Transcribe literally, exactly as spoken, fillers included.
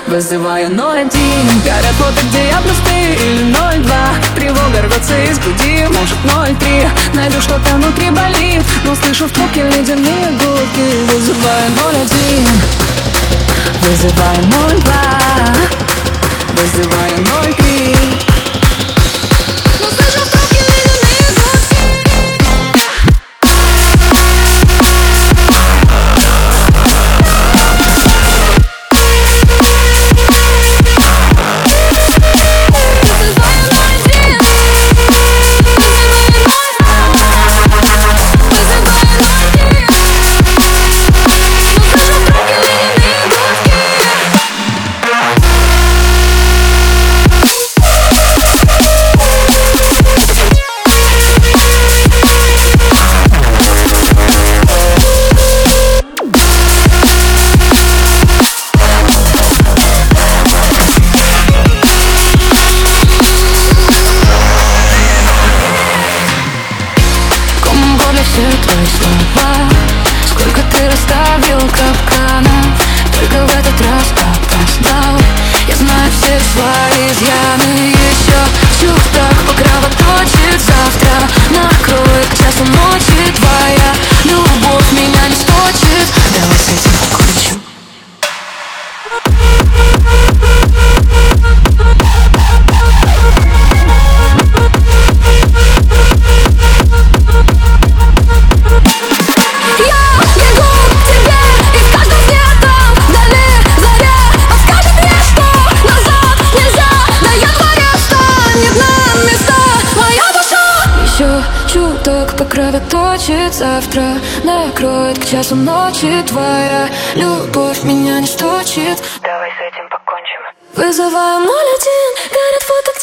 Вызываю ноль один, горят фото, где я плюс ты, или ноль два. Тревога рвется из груди, может ноль три. Найду что-то внутри болит, но слышу в трубке ледяные гудки. Вызываю ноль один, вызываю ноль два, вызываю ноль три. Все твои слова, сколько ты расставил капканов, только в этот раз опоздал. Я знаю все свои изъяны, еще чуток покровоточит завтра. Накроет к часу ночи твоя любовь меня не сточит. Давай с этим покончим. Чуток покровоточит завтра. Накроет к часу ночи твоя любовь меня не сточит. Давай с этим покончим. Вызываю ноль один, горят фото.